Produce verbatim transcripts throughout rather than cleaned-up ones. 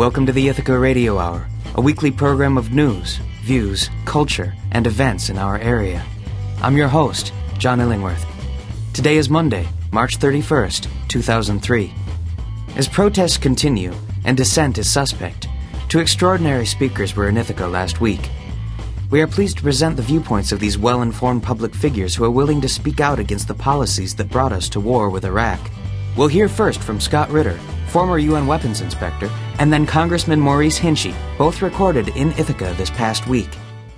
Welcome to the Ithaca Radio Hour, a weekly program of news, views, culture, and events in our area. I'm your host, John Illingworth. Today is Monday, March thirty-first, two thousand three. As protests continue and dissent is suspect, two extraordinary speakers were in Ithaca last week. We are pleased to present the viewpoints of these well-informed public figures who are willing to speak out against the policies that brought us to war with Iraq. We'll hear first from Scott Ritter, former U N weapons inspector, and then Congressman Maurice Hinchey, both recorded in Ithaca this past week.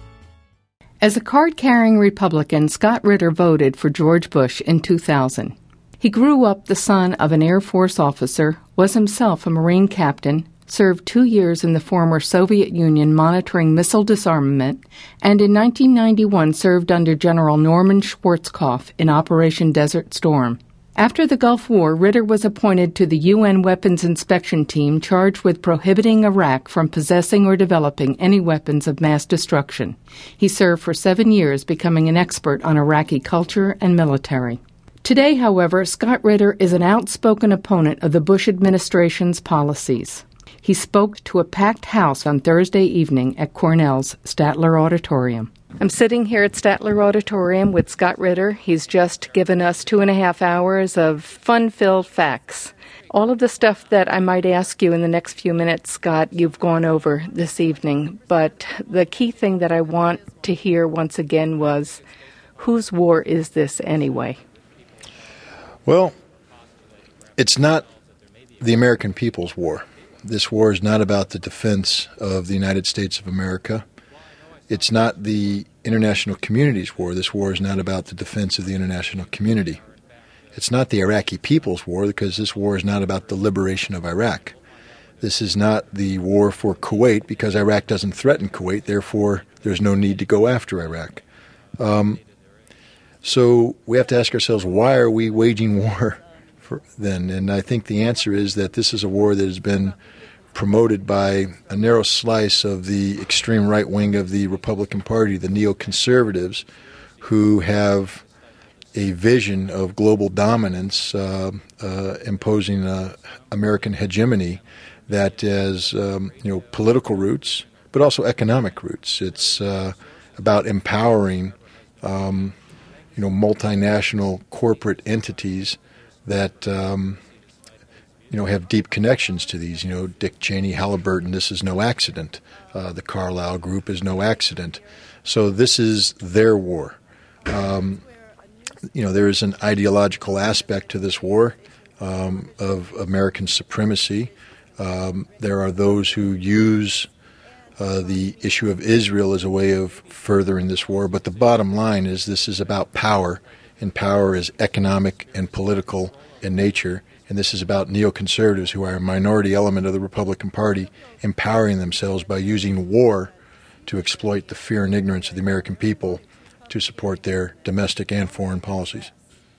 As a card-carrying Republican, Scott Ritter voted for George Bush in two thousand. He grew up the son of an Air Force officer, was himself a Marine captain, served two years in the former Soviet Union monitoring missile disarmament, and in nineteen ninety-one served under General Norman Schwarzkopf in Operation Desert Storm. After the Gulf War, Ritter was appointed to the U N Weapons Inspection Team charged with prohibiting Iraq from possessing or developing any weapons of mass destruction. He served for seven years, becoming an expert on Iraqi culture and military. Today, however, Scott Ritter is an outspoken opponent of the Bush administration's policies. He spoke to a packed house on Thursday evening at Cornell's Statler Auditorium. I'm sitting here at Statler Auditorium with Scott Ritter. He's just given us two and a half hours of fun-filled facts. All of the stuff that I might ask you in the next few minutes, Scott, you've gone over this evening. But the key thing that I want to hear once again was, whose war is this anyway? Well, it's not the American people's war. This war is not about the defense of the United States of America. It's not the international community's war. This war is not about the defense of the international community. It's not the Iraqi people's war, because this war is not about the liberation of Iraq. This is not the war for Kuwait, because Iraq doesn't threaten Kuwait. Therefore, there's no need to go after Iraq. Um, so we have to ask ourselves, why are we waging war for then? And I think the answer is that this is a war that has been promoted by a narrow slice of the extreme right wing of the Republican Party, the neoconservatives, who have a vision of global dominance, uh, uh, imposing uh, American hegemony that has um, you know, political roots, but also economic roots. It's uh, about empowering um, you know, multinational corporate entities that um, you know, have deep connections to these. You know, Dick Cheney, Halliburton, this is no accident. Uh, the Carlyle Group is no accident. So this is their war. Um, you know, there is an ideological aspect to this war um, of American supremacy. Um, there are those who use uh, the issue of Israel as a way of furthering this war. But the bottom line is this is about power, and power is economic and political in nature. And this is about neoconservatives, who are a minority element of the Republican Party, empowering themselves by using war to exploit the fear and ignorance of the American people to support their domestic and foreign policies.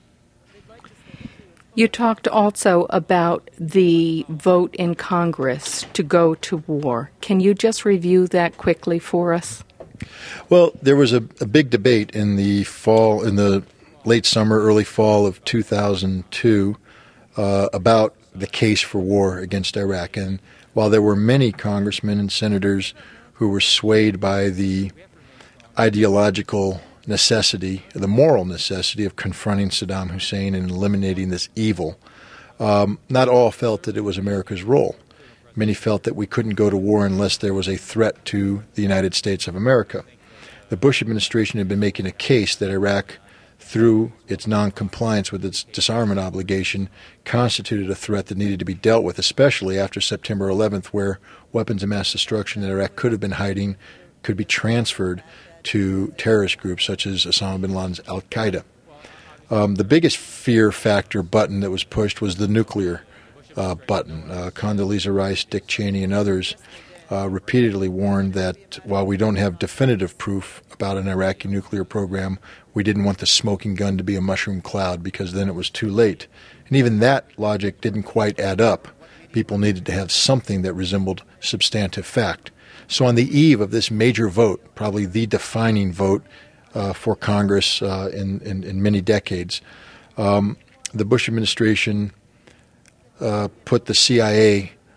You talked also about the vote in Congress to go to war. Can you just review that quickly for us? Well, there was a, a big debate in the fall, in the late summer, early fall of two thousand two, Uh, about the case for war against Iraq. And while there were many congressmen and senators who were swayed by the ideological necessity, the moral necessity of confronting Saddam Hussein and eliminating this evil, um, not all felt that it was America's role. Many felt that we couldn't go to war unless there was a threat to the United States of America. The Bush administration had been making a case that Iraq, through its noncompliance with its disarmament obligation, constituted a threat that needed to be dealt with, especially after September eleventh, where weapons of mass destruction that Iraq could have been hiding could be transferred to terrorist groups such as Osama bin Laden's al-Qaeda. Um, the biggest fear factor button that was pushed was the nuclear uh, button. Uh, Condoleezza Rice, Dick Cheney, and others uh, repeatedly warned that while we don't have definitive proof about an Iraqi nuclear program, we didn't want the smoking gun to be a mushroom cloud, because then it was too late. And even that logic didn't quite add up. People needed to have something that resembled substantive fact. So on the eve of this major vote, probably the defining vote uh, for Congress uh, in, in, in many decades, um, the Bush administration uh, put the C I A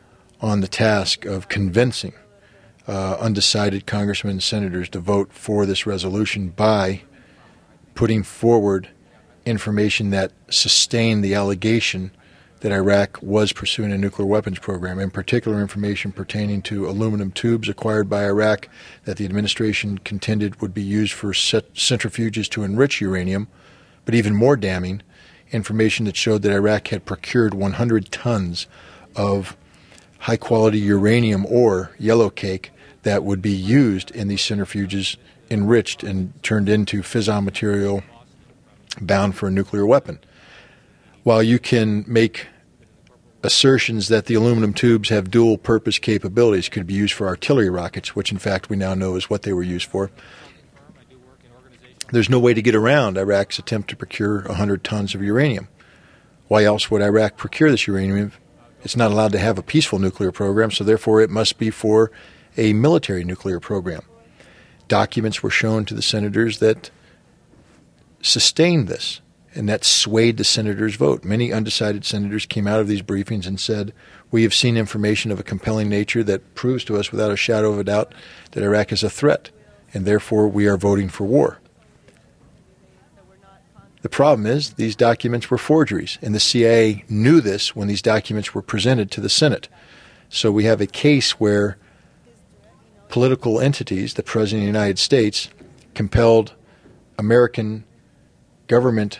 on the task of convincing uh, undecided congressmen and senators to vote for this resolution by putting forward information that sustained the allegation that Iraq was pursuing a nuclear weapons program, in particular information pertaining to aluminum tubes acquired by Iraq that the administration contended would be used for centrifuges to enrich uranium, but even more damning, information that showed that Iraq had procured one hundred tons of high-quality uranium ore, yellow cake, that would be used in these centrifuges, enriched and turned into fissile material bound for a nuclear weapon. While you can make assertions that the aluminum tubes have dual-purpose capabilities, could be used for artillery rockets, which in fact we now know is what they were used for, there's no way to get around Iraq's attempt to procure one hundred tons of uranium. Why else would Iraq procure this uranium? It's not allowed to have a peaceful nuclear program, so therefore it must be for a military nuclear program. Documents were shown to the senators that sustained this, and that swayed the senators' vote. Many undecided senators came out of these briefings and said, we have seen information of a compelling nature that proves to us without a shadow of a doubt that Iraq is a threat, and therefore we are voting for war. The problem is these documents were forgeries, and the C I A knew this when these documents were presented to the Senate. So we have a case where political entities, the President of the United States, compelled American government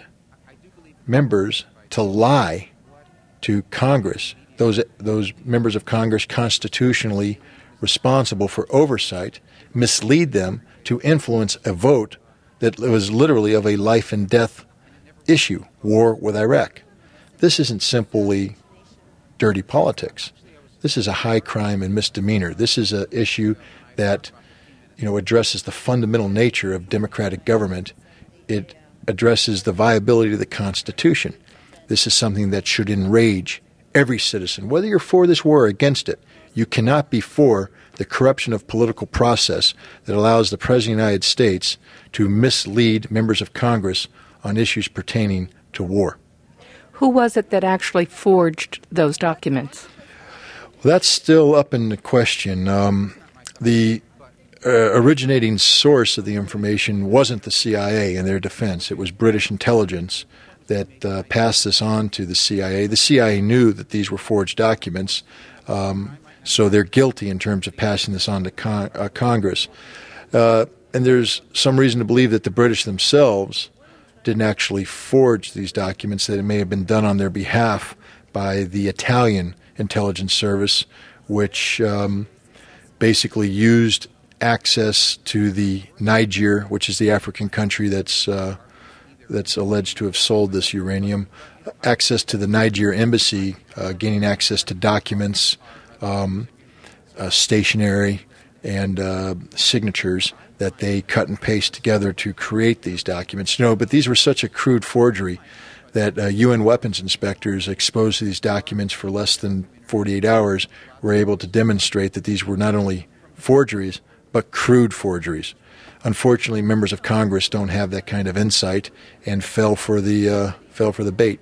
members to lie to Congress, those those members of Congress constitutionally responsible for oversight, mislead them to influence a vote that was literally of a life and death issue, war with Iraq. This isn't simply dirty politics. This is a high crime and misdemeanor. This is an issue that, you know, addresses the fundamental nature of democratic government. It addresses the viability of the Constitution. This is something that should enrage every citizen, whether you're for this war or against it. You cannot be for the corruption of political process that allows the President of the United States to mislead members of Congress on issues pertaining to war. Who was it that actually forged those documents? Well, that's still up in the question. Um, the uh, originating source of the information wasn't the C I A in their defense. It was British intelligence that uh, passed this on to the C I A. The C I A knew that these were forged documents, um, so they're guilty in terms of passing this on to con- uh, Congress. Uh, and there's some reason to believe that the British themselves didn't actually forge these documents, that it may have been done on their behalf by the Italian intelligence service, which um, basically used access to the Niger, which is the African country that's uh, that's alleged to have sold this uranium, access to the Niger embassy, uh, gaining access to documents, um, uh, stationery, and uh, signatures that they cut and paste together to create these documents. You know, but these were such a crude forgery that uh, U N weapons inspectors exposed to these documents for less than forty-eight hours were able to demonstrate that these were not only forgeries, but crude forgeries. Unfortunately, members of Congress don't have that kind of insight and fell for the uh, fell for the bait.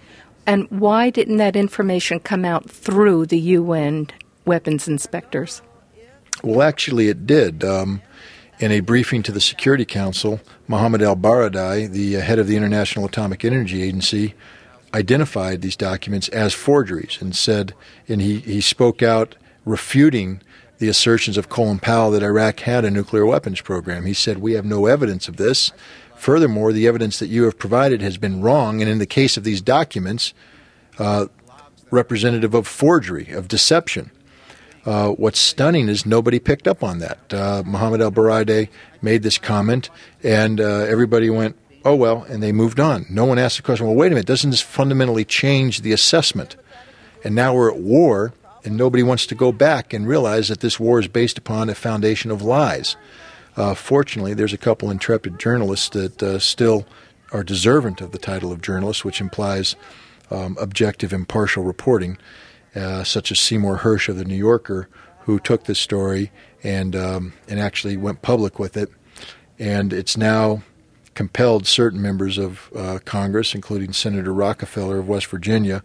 And why didn't that information come out through the U N weapons inspectors? Well, actually, it did. Um, in a briefing to the Security Council, Mohammed al-Baradei, the head of the International Atomic Energy Agency, identified these documents as forgeries and said, and he, he spoke out refuting the assertions of Colin Powell that Iraq had a nuclear weapons program. He said, we have no evidence of this. Furthermore, the evidence that you have provided has been wrong, and in the case of these documents, uh, representative of forgery, of deception. Uh, what's stunning is nobody picked up on that. Uh, Mohammed al-Baradei made this comment, and uh, everybody went, oh, well, and they moved on. No one asked the question, well, wait a minute, doesn't this fundamentally change the assessment? And now we're at war, and nobody wants to go back and realize that this war is based upon a foundation of lies. Uh, fortunately, there's a couple intrepid journalists that uh, still are deserving of the title of journalists, which implies um, objective, impartial reporting, uh, such as Seymour Hersh of The New Yorker, who took this story and um, and actually went public with it. And it's now compelled certain members of uh, Congress, including Senator Rockefeller of West Virginia,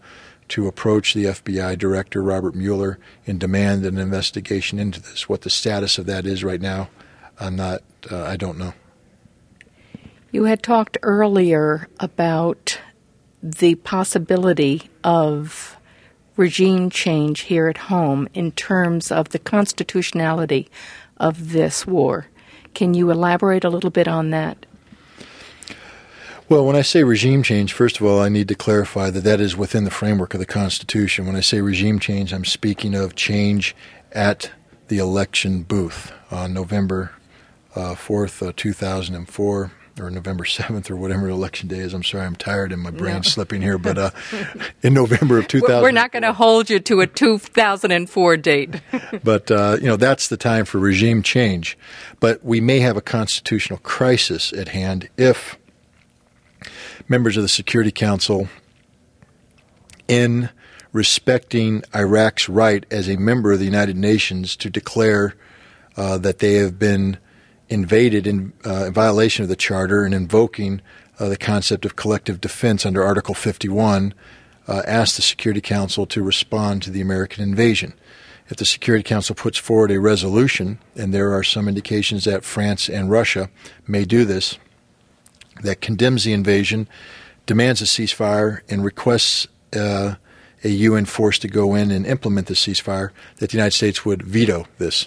to approach the F B I Director, Robert Mueller, and demand an investigation into this. What the status of that is right now, I'm not, uh, I don't know. You had talked earlier about the possibility of regime change here at home in terms of the constitutionality of this war. Can you elaborate a little bit on that? Well, when I say regime change, first of all, I need to clarify that that is within the framework of the Constitution. When I say regime change, I'm speaking of change at the election booth on November uh, fourth, uh, two thousand four, or November seventh, or whatever election day is. I'm sorry, I'm tired and my brain's no. slipping here. But uh, in November of two thousand four. We're not going to hold you to a two thousand four date. But, uh, you know, that's the time for regime change. But we may have a constitutional crisis at hand if members of the Security Council, in respecting Iraq's right as a member of the United Nations to declare uh, that they have been invaded in, uh, in violation of the Charter and invoking uh, the concept of collective defense under Article fifty-one, uh, asked the Security Council to respond to the American invasion. If the Security Council puts forward a resolution, and there are some indications that France and Russia may do this, that condemns the invasion, demands a ceasefire, and requests uh, a U N force to go in and implement the ceasefire, that the United States would veto this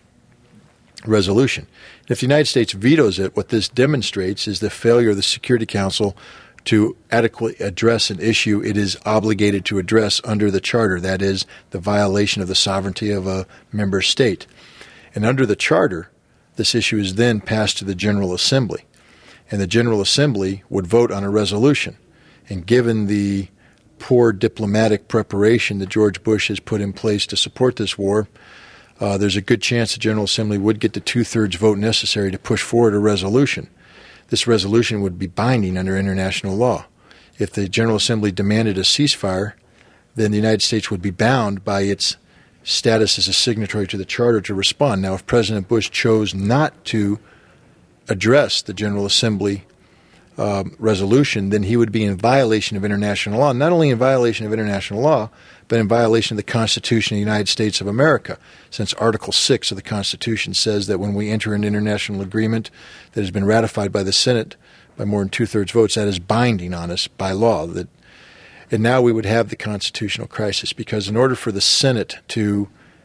resolution. If the United States vetoes it, what this demonstrates is the failure of the Security Council to adequately address an issue it is obligated to address under the Charter, that is, the violation of the sovereignty of a member state. And under the Charter, this issue is then passed to the General Assembly. And the General Assembly would vote on a resolution. And given the poor diplomatic preparation that George Bush has put in place to support this war, uh, there's a good chance the General Assembly would get the two-thirds vote necessary to push forward a resolution. This resolution would be binding under international law. If the General Assembly demanded a ceasefire, then the United States would be bound by its status as a signatory to the Charter to respond. Now, if President Bush chose not to address the General Assembly um, resolution, then he would be in violation of international law, not only in violation of international law, but in violation of the Constitution of the United States of America, since Article six of the Constitution says that when we enter an international agreement that has been ratified by the Senate by more than two-thirds votes, that is binding on us by law. That, and now we would have the constitutional crisis, because in order for the Senate to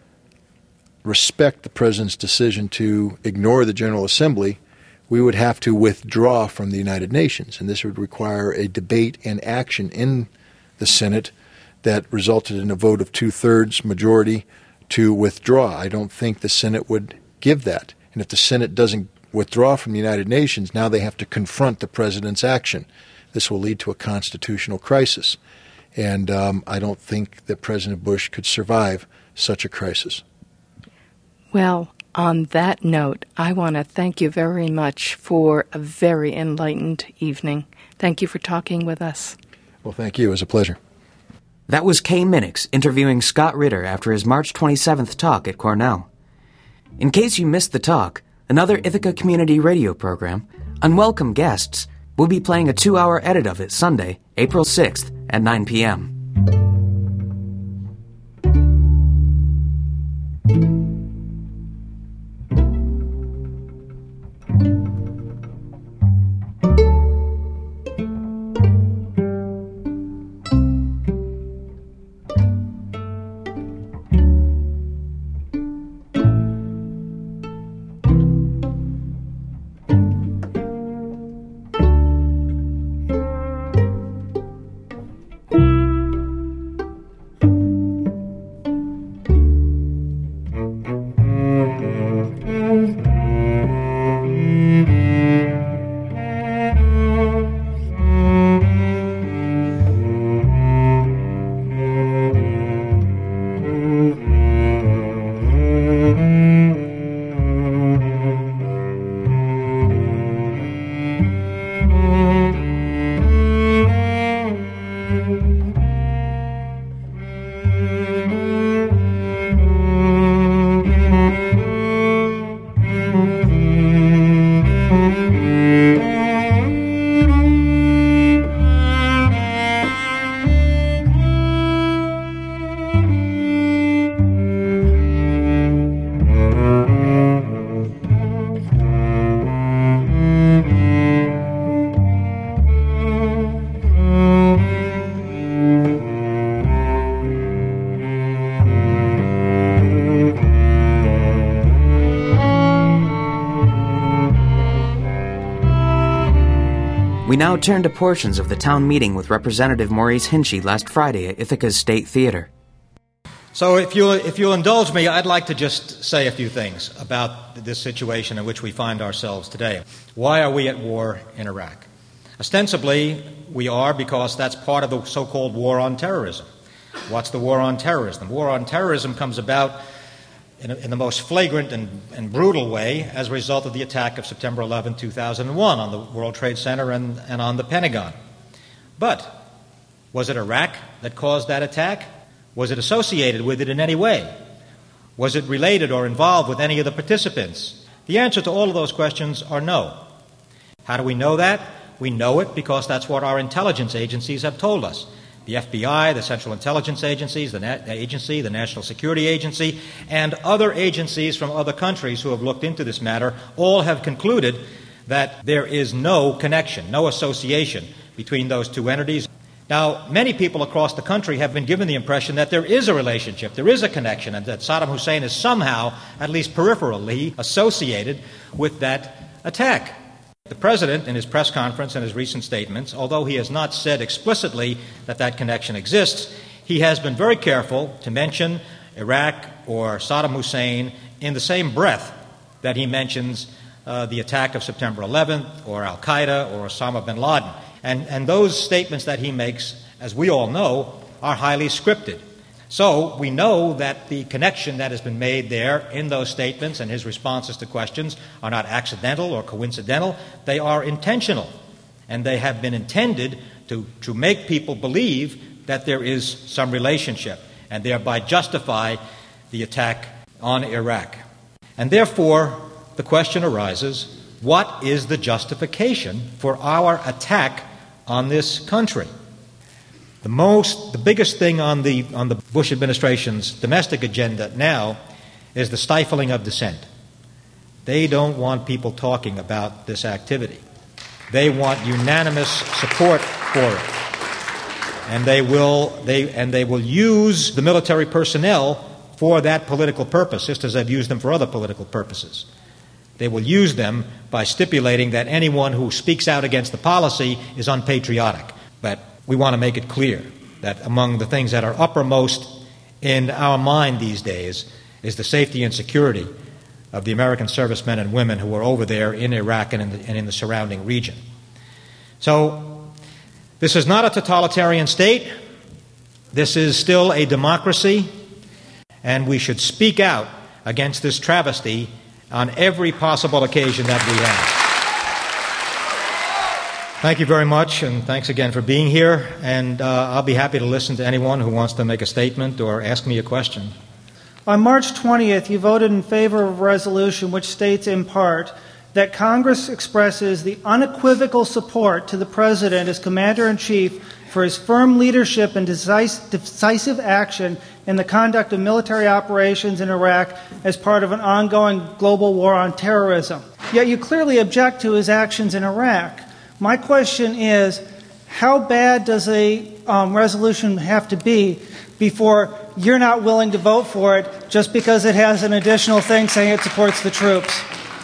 respect the President's decision to ignore the General Assembly, we would have to withdraw from the United Nations, and this would require a debate and action in the Senate that resulted in a vote of two-thirds majority to withdraw. I don't think the Senate would give that. And if the Senate doesn't withdraw from the United Nations, now they have to confront the President's action. This will lead to a constitutional crisis. And um, I don't think that President Bush could survive such a crisis. Well, on that note, I want to thank you very much for a very enlightened evening. Thank you for talking with us. Well, thank you. It was a pleasure. That was Kay Minix interviewing Scott Ritter after his March twenty-seventh talk at Cornell. In case you missed the talk, another Ithaca Community Radio program, Unwelcome Guests, will be playing a two-hour edit of it Sunday, April sixth at nine p.m. We now turn to portions of the town meeting with Representative Maurice Hinchey last Friday at Ithaca's State Theater. So if you'll, if you'll indulge me, I'd like to just say a few things about this situation in which we find ourselves today. Why are we at war in Iraq? Ostensibly, we are because that's part of the so-called war on terrorism. What's the war on terrorism? The war on terrorism comes about in, a, in the most flagrant and, and brutal way as a result of the attack of September eleventh, two thousand one on the World Trade Center and, and on the Pentagon. But was it Iraq that caused that attack? Was it associated with it in any way? Was it related or involved with any of the participants? The answer to all of those questions are no. How do we know that? We know it because that's what our intelligence agencies have told us. The F B I, the Central Intelligence Agencies, the Na- Agency, the National Security Agency, and other agencies from other countries who have looked into this matter all have concluded that there is no connection, no association between those two entities. Now, many people across the country have been given the impression that there is a relationship, there is a connection, and that Saddam Hussein is somehow, at least peripherally, associated with that attack. The President, in his press conference and his recent statements, although he has not said explicitly that that connection exists, he has been very careful to mention Iraq or Saddam Hussein in the same breath that he mentions uh, the attack of September eleventh or Al-Qaeda or Osama bin Laden. And, and those statements that he makes, as we all know, are highly scripted. So we know that the connection that has been made there in those statements and his responses to questions are not accidental or coincidental. They are intentional. And they have been intended to, to make people believe that there is some relationship and thereby justify the attack on Iraq. And therefore, the question arises, what is the justification for our attack on this country? The most, the biggest thing on the on the Bush administration's domestic agenda now is the stifling of dissent. They don't want people talking about this activity. They want unanimous support for it, and they will they and they will use the military personnel for that political purpose, just as they've used them for other political purposes. They will use them by stipulating that anyone who speaks out against the policy is unpatriotic. But we want to make it clear that among the things that are uppermost in our mind these days is the safety and security of the American servicemen and women who are over there in Iraq and in the, and in the surrounding region. So this is not a totalitarian state. This is still a democracy, and we should speak out against this travesty on every possible occasion that we have. Thank you very much, and thanks again for being here. And uh, I'll be happy to listen to anyone who wants to make a statement or ask me a question. On March twentieth, you voted in favor of a resolution which states in part that Congress expresses the unequivocal support to the President as Commander-in-Chief for his firm leadership and decisive action in the conduct of military operations in Iraq as part of an ongoing global war on terrorism. Yet you clearly object to his actions in Iraq. My question is, how bad does a um, resolution have to be before you're not willing to vote for it just because it has an additional thing saying it supports the troops?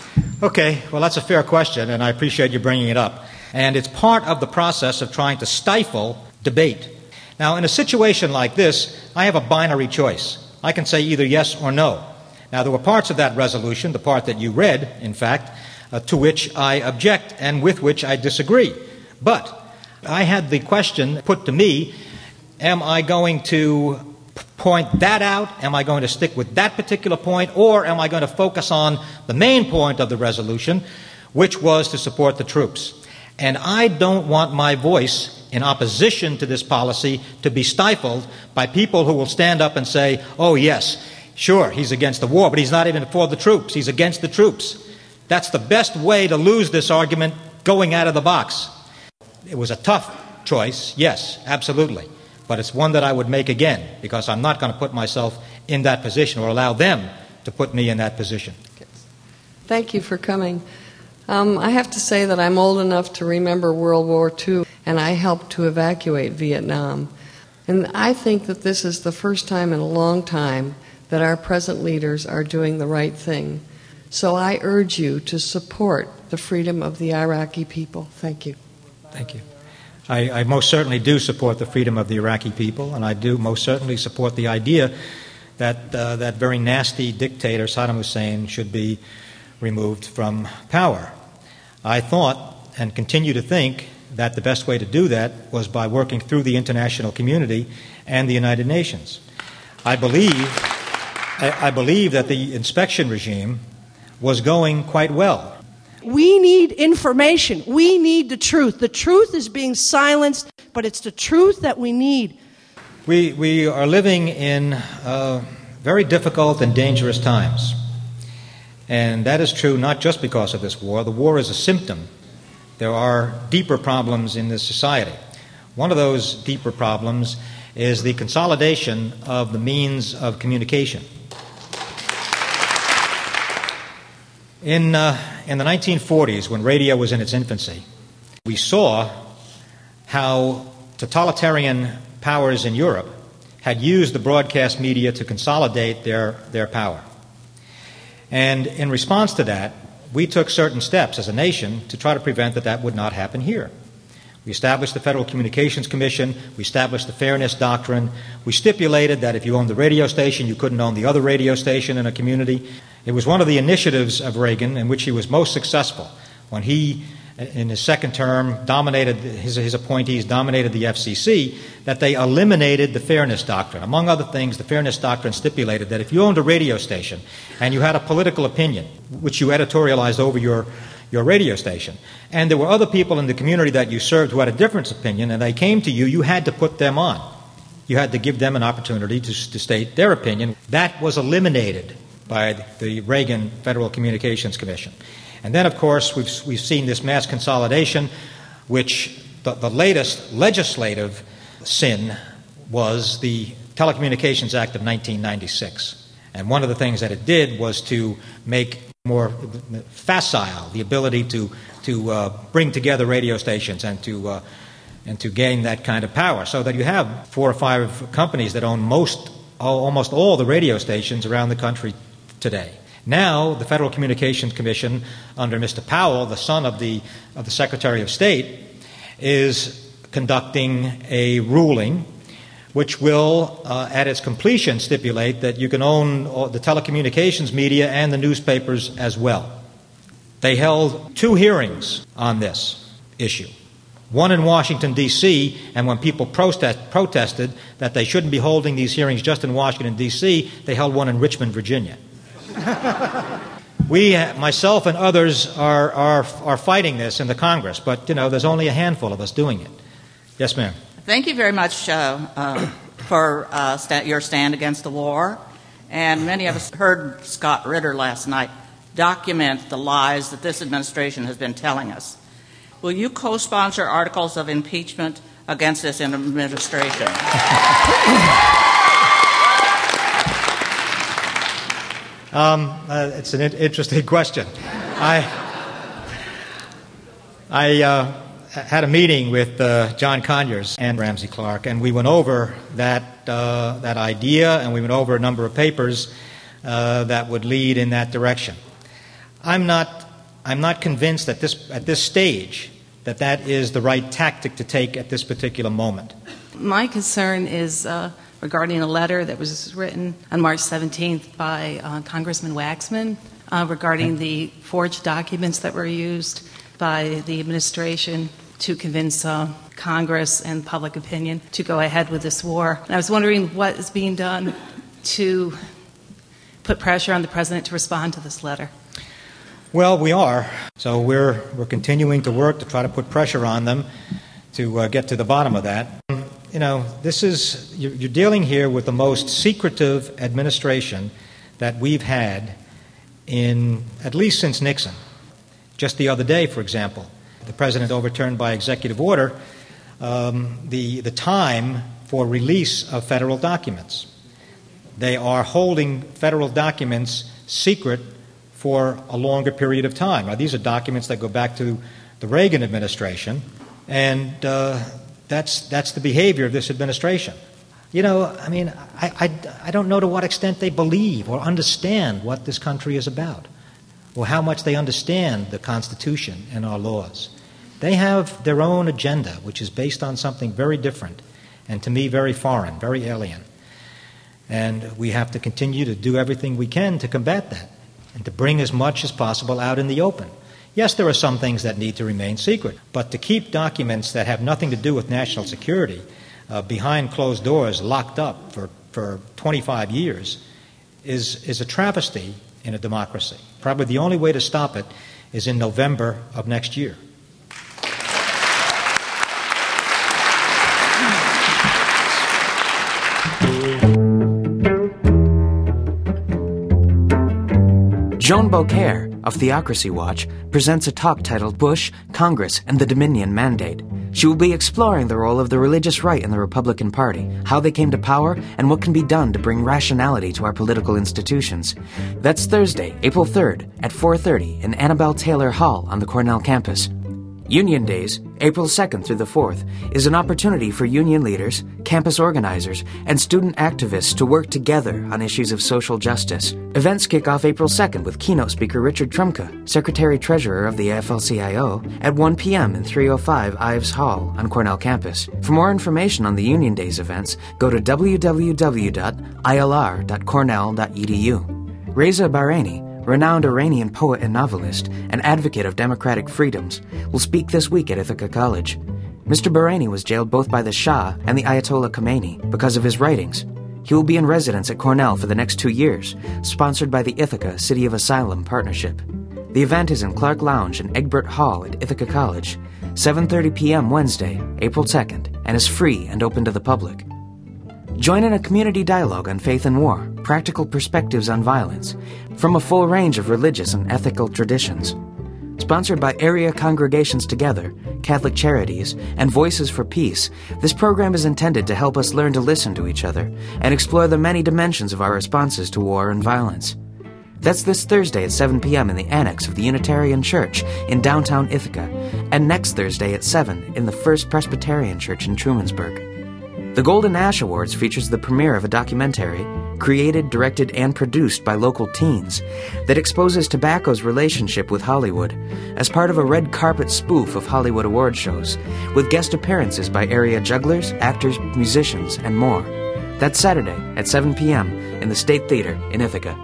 Okay, well, that's a fair question, and I appreciate you bringing it up. And it's part of the process of trying to stifle debate. Now, in a situation like this, I have a binary choice. I can say either yes or no. Now, there were parts of that resolution, the part that you read, in fact, uh, to which I object and with which I disagree. But I had the question put to me, am I going to point that out? Am I going to stick with that particular point? Or am I going to focus on the main point of the resolution, which was to support the troops? And I don't want my voice in opposition to this policy to be stifled by people who will stand up and say, oh, yes, sure, he's against the war, but he's not even for the troops. He's against the troops. That's the best way to lose this argument going out of the box. It was a tough choice, yes, absolutely. But it's one that I would make again, because I'm not going to put myself in that position or allow them to put me in that position. Thank you for coming. Um, I have to say that I'm old enough to remember World War Two, and I helped to evacuate Vietnam. And I think that this is the first time in a long time that our present leaders are doing the right thing. So I urge you to support the freedom of the Iraqi people. Thank you. Thank you. I, I most certainly do support the freedom of the Iraqi people, and I do most certainly support the idea that uh, that very nasty dictator Saddam Hussein should be removed from power. I thought and continue to think that the best way to do that was by working through the international community and the United Nations. I believe, I, I believe that the inspection regime was going quite well. We need information. We need the truth. The truth is being silenced, but it's the truth that we need. We, we are living in uh, very difficult and dangerous times. And that is true not just because of this war. The war is a symptom. There are deeper problems in this society. One of those deeper problems is the consolidation of the means of communication. In, uh, in the nineteen forties, when radio was in its infancy, we saw how totalitarian powers in Europe had used the broadcast media to consolidate their, their power. And in response to that, we took certain steps as a nation to try to prevent that that would not happen here. We established the Federal Communications Commission. We established the Fairness Doctrine. We stipulated that if you owned the radio station, you couldn't own the other radio station in a community. It was one of the initiatives of Reagan in which he was most successful when he, in his second term, dominated, his, his appointees dominated the F C C, that they eliminated the Fairness Doctrine. Among other things, the Fairness Doctrine stipulated that if you owned a radio station and you had a political opinion, which you editorialized over your your radio station, and there were other people in the community that you served who had a different opinion, and they came to you, you had to put them on. You had to give them an opportunity to, to state their opinion. That was eliminated by the Reagan Federal Communications Commission. And then, of course, we've, we've seen this mass consolidation, which the, the latest legislative sin was the Telecommunications Act of nineteen ninety-six. And one of the things that it did was to make more facile the ability to to uh, bring together radio stations and to uh, and to gain that kind of power, so that you have four or five companies that own most almost all the radio stations around the country today. Now, the Federal Communications Commission, under Mister Powell, the son of the of the Secretary of State, is conducting a ruling which will, uh, at its completion, stipulate that you can own the telecommunications media and the newspapers as well. They held two hearings on this issue, one in Washington, D C, and when people protest, protested that they shouldn't be holding these hearings just in Washington, D C, they held one in Richmond, Virginia. We, myself and others, are, are, are fighting this in the Congress, but, you know, there's only a handful of us doing it. Yes, ma'am. Thank you very much uh, uh, for uh, sta- your stand against the war. And many of us heard Scott Ritter last night document the lies that this administration has been telling us. Will you co-sponsor articles of impeachment against this administration? um, uh, it's an in- interesting question. I, I. Uh, had a meeting with uh, John Conyers and Ramsey Clark, and we went over that uh, that idea, and we went over a number of papers uh, that would lead in that direction. I'm not I'm not convinced at this at this stage that that is the right tactic to take at this particular moment. My concern is uh, regarding a letter that was written on March seventeenth by uh, Congressman Waxman uh, regarding the forged documents that were used by the administration to convince uh, Congress and public opinion to go ahead with this war. And I was wondering what is being done to put pressure on the President to respond to this letter. Well, we are. So we're we're continuing to work to try to put pressure on them to uh, get to the bottom of that. You know, this is you're, you're dealing here with the most secretive administration that we've had in at least since Nixon. Just the other day, for example, the President overturned by executive order um, the, the time for release of federal documents. They are holding federal documents secret for a longer period of time. Now, these are documents that go back to the Reagan administration, and uh, that's, that's the behavior of this administration. You know, I mean, I, I, I don't know to what extent they believe or understand what this country is about, or how much they understand the Constitution and our laws. They have their own agenda, which is based on something very different and to me very foreign, very alien. And we have to continue to do everything we can to combat that and to bring as much as possible out in the open. Yes, there are some things that need to remain secret, but to keep documents that have nothing to do with national security uh, behind closed doors, locked up for, for twenty-five years, is, is a travesty in a democracy. Probably the only way to stop it is in November of next year. Joan Beaucaire of Theocracy Watch presents a talk titled Bush, Congress, and the Dominion Mandate. She will be exploring the role of the religious right in the Republican Party, how they came to power, and what can be done to bring rationality to our political institutions. That's Thursday, April third at four thirty in Annabelle Taylor Hall on the Cornell campus. Union Days, April second through the fourth, is an opportunity for union leaders, campus organizers, and student activists to work together on issues of social justice. Events kick off April second with keynote speaker Richard Trumka, Secretary-Treasurer of the A F L C I O, at one p.m. in three oh five Ives Hall on Cornell campus. For more information on the Union Days events, go to w w w dot i l r dot cornell dot e d u. Reza Bahraini, renowned Iranian poet and novelist and advocate of democratic freedoms, will speak this week at Ithaca College. Mister Bahraini was jailed both by the Shah and the Ayatollah Khomeini because of his writings. He will be in residence at Cornell for the next two years, sponsored by the Ithaca City of Asylum Partnership. The event is in Clark Lounge and Egbert Hall at Ithaca College, seven thirty p.m. Wednesday, April second, and is free and open to the public. Join in a community dialogue on faith and war, practical perspectives on violence, from a full range of religious and ethical traditions. Sponsored by Area Congregations Together, Catholic Charities, and Voices for Peace, this program is intended to help us learn to listen to each other and explore the many dimensions of our responses to war and violence. That's this Thursday at seven p.m. in the annex of the Unitarian Church in downtown Ithaca, and next Thursday at seven in the First Presbyterian Church in Trumansburg. The Golden Ash Awards features the premiere of a documentary, created, directed, and produced by local teens, that exposes tobacco's relationship with Hollywood as part of a red carpet spoof of Hollywood award shows, with guest appearances by area jugglers, actors, musicians, and more. That's Saturday at seven p.m. in the State Theater in Ithaca.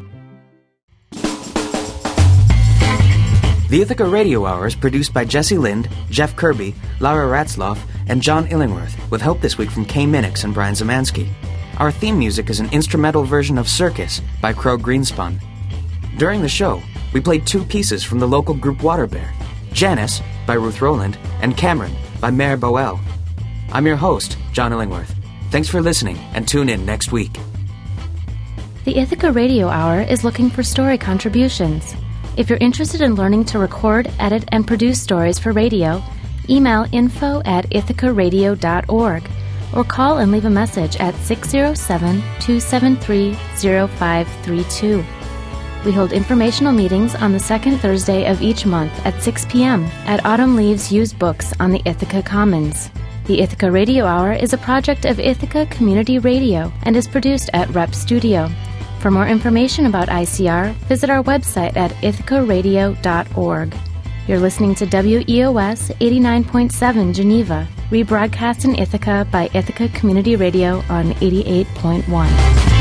The Ithaca Radio Hour is produced by Jesse Lind, Jeff Kirby, Laura Ratzloff, and John Illingworth, with help this week from Kay Minix and Brian Zemansky. Our theme music is an instrumental version of Circus by Crow Greenspun. During the show, we played two pieces from the local group Waterbear, Janice by Ruth Rowland and Cameron by Mare Boel. I'm your host, John Illingworth. Thanks for listening, and tune in next week. The Ithaca Radio Hour is looking for story contributions. If you're interested in learning to record, edit, and produce stories for radio, email info at ithaca radio dot org or call and leave a message at six oh seven, two seven three, oh five three two. We hold informational meetings on the second Thursday of each month at six p.m. at Autumn Leaves Used Books on the Ithaca Commons. The Ithaca Radio Hour is a project of Ithaca Community Radio and is produced at Rep Studio. For more information about I C R, visit our website at ithaca radio dot org. You're listening to W E O S eighty-nine point seven Geneva, rebroadcast in Ithaca by Ithaca Community Radio on eighty-eight point one.